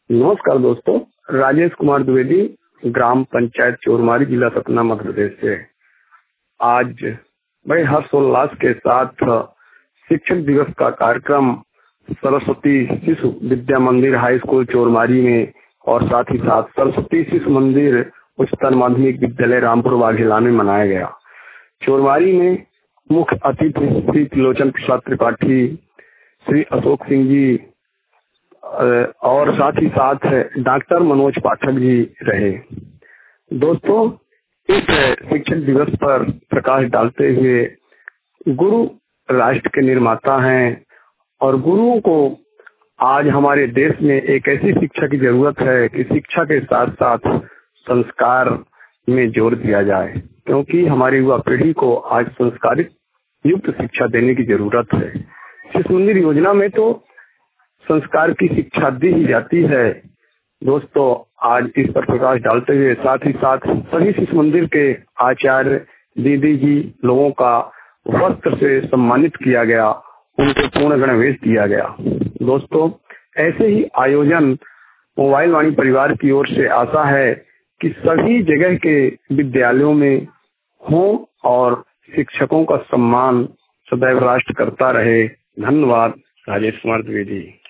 नमस्कार दोस्तों, राजेश कुमार द्विवेदी, ग्राम पंचायत चोरमारी, जिला सतना, मध्य प्रदेश से। आज बड़े हर्षोल्लास के साथ शिक्षक दिवस का कार्यक्रम सरस्वती शिशु विद्या मंदिर हाई स्कूल चोरमारी में और साथ ही साथ सरस्वती शिशु मंदिर उच्चतर माध्यमिक विद्यालय रामपुर वाघेला में मनाया गया। चोरमारी में मुख्य अतिथि श्री त्रिलोचन प्रसाद त्रिपाठी, श्री अशोक सिंह जी और साथ ही साथ डॉक्टर मनोज पाठक जी रहे। दोस्तों, इस शिक्षक दिवस पर प्रकाश डालते हुए गुरु राष्ट्र के निर्माता हैं और गुरुओं को आज हमारे देश में एक ऐसी शिक्षा की जरूरत है कि शिक्षा के साथ साथ संस्कार में जोर दिया जाए, क्योंकि हमारी युवा पीढ़ी को आज संस्कारित युक्त शिक्षा देने की जरूरत है। शिशु मंदिर योजना में तो संस्कार की शिक्षा दी ही जाती है। दोस्तों, आज इस पर प्रकाश डालते हुए साथ ही साथ सभी शिशु मंदिर के आचार्य दीदी जी लोगों का वस्त्र से सम्मानित किया गया, उनको पूर्ण गणवेश दिया गया। दोस्तों, ऐसे ही आयोजन मोबाइल वाणी परिवार की ओर से आशा है कि सभी जगह के विद्यालयों में हो और शिक्षकों का सम्मान सदैव राष्ट्र करता रहे। धन्यवाद। राजेश कुमार द्विवेदी।